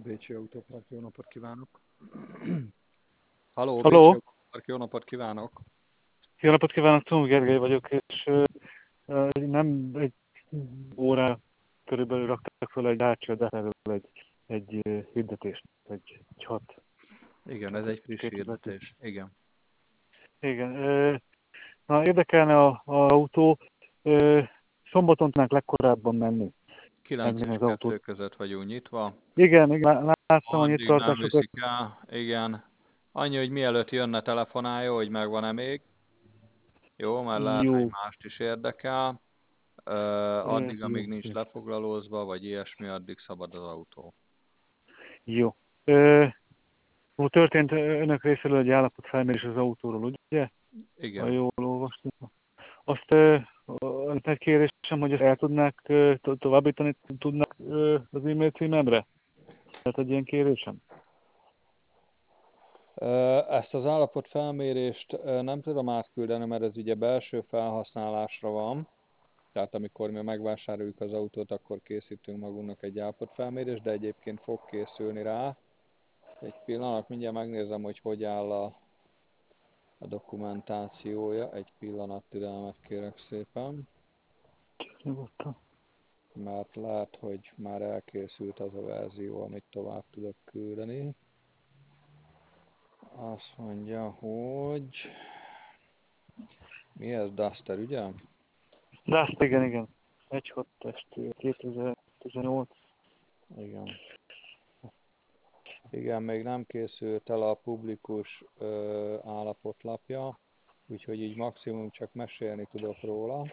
Bécsi Autópark, jó napot kívánok! Halló, Bécsi Halló, Autópark, jó napot kívánok! jó napot kívánok, Tom Gergely vagyok, és nem egy óra körülbelül raktak fel egy hátsó erről egy hirdetést, egy Igen, ez csatot, egy friss 2010. hirdetés. Igen. Igen, na érdekelne a autó, szombaton tudnánk legkorábban Kilenc megnézni és az 2 autót. között vagyunk nyitva. Igen, láttam a Addig nem nyitvatartásokat. viszik el. Igen. Annyi, hogy mielőtt jönne, telefonálja, hogy megvan-e még. Jó, mert lehet, hogy Jó, mást is érdekel. Addig, amíg jó, nincs jó, lefoglalózva, vagy ilyesmi, addig szabad az autó. jó. Történt önök részéről egy állapotfelmérés az autóról, ugye? Ha Igen. jól olvastam. Azt egy kérésem, hogy ezt el tudnák továbbítani, tudnák az e-mail címemre? Tehát egy ilyen kérésem? Ezt az állapotfelmérést nem tudom átküldeni, mert ez ugye belső felhasználásra van. Tehát amikor mi megvásároljuk az autót, akkor készítünk magunknak egy állapotfelmérést, de egyébként fog készülni rá. Egy pillanat, mindjárt megnézem, hogy hogy áll a dokumentációja. Egy pillanat türelmet kérek szépen, Nyugodtan. mert lehet, hogy már elkészült az a verzió, amit tovább tudok küldeni. Azt mondja, hogy mi ez, Duster, ugye? De azt igen. Egy test 2018. Igen. Igen, még nem készült el a publikus állapotlapja, úgyhogy így maximum csak mesélni tudok róla.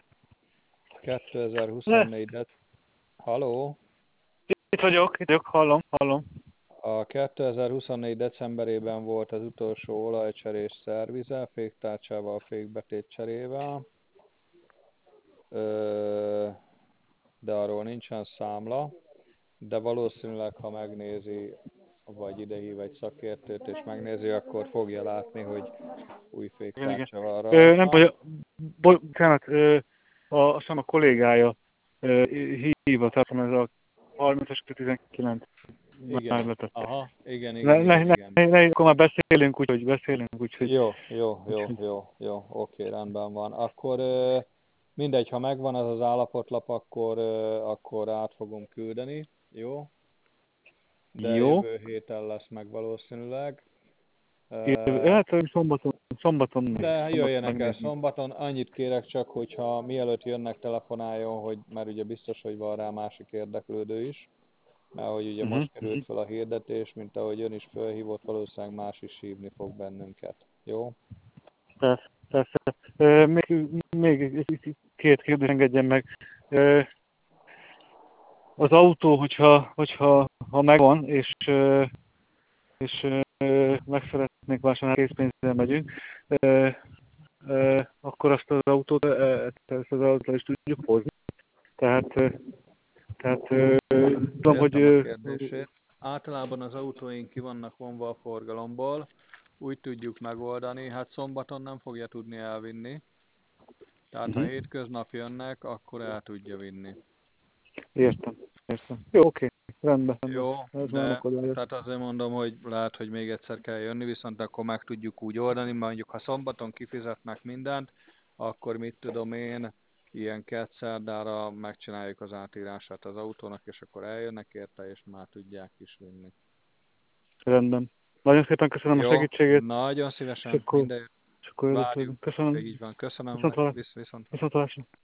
De, 2024 Halló? itt vagyok, hallom. A 2024 decemberében volt az utolsó olajcserés szervize, féktárcsával, fékbetét cserével, de arról nincsen számla, de valószínűleg, ha megnézi, vagy idehív egy szakértőt és megnézi, akkor fogja látni, hogy új Igen. féktárcsa van Nem rajta. vagy, bocsánat, azt hiszem a kollégája hívott, tehát ez a 30-as 19 már Igen, letette. aha, igen, Ne, igen, ne, igen, ne, igen. ne, akkor már beszélünk, úgyhogy Jó, oké, rendben van. Akkor mindegy, ha megvan az az állapotlap, akkor át fogom küldeni, jó? De jó. jövő héten lesz meg valószínűleg. Hát szombaton De jöjjenek el megnézni. szombaton. Annyit kérek csak, hogyha mielőtt jönnek, telefonáljon, hogy mert ugye biztos, hogy van rá másik érdeklődő is. Mert hogy ugye most került fel a hirdetés, mint ahogy ön is felhívott, valószínűleg más is hívni fog bennünket. Jó? Persze. Még két kérdés engedjen meg. Az autó, hogyha megvan, és meg szeretnék vásárolni, készpénzzel megyünk, akkor azt az autót, ezt az autót is tudjuk hozni. Tehát tudom, Értem a hogy kérdését. Általában az autóink ki vannak vonva a forgalomból, úgy tudjuk megoldani, hát szombaton nem fogja tudni elvinni, tehát ha uh-huh. hétköznap jönnek, akkor el tudja vinni. Értem. Jó, oké, rendben. Jó, Ez már nem de akadályos. tehát azért mondom, hogy lehet, hogy még egyszer kell jönni, viszont akkor meg tudjuk úgy oldani, mondjuk ha szombaton kifizetnek mindent, akkor mit tudom én, ilyen szerdára megcsináljuk az átírását az autónak, és akkor eljönnek érte, és már tudják is vinni. Rendben. Nagyon szépen köszönöm a Jó, segítségét, nagyon és szívesen, akkor, minden és akkor várjuk. érdeklődünk. Köszönöm. Így van, köszönöm, Viszont hallásra. viszont. Viszont hallásra.